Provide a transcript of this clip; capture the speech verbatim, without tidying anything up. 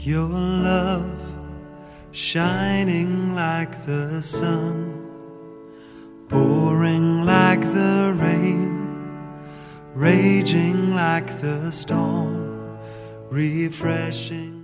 Your love shining like the sun, pouring like the rain, raging like the storm, refreshing.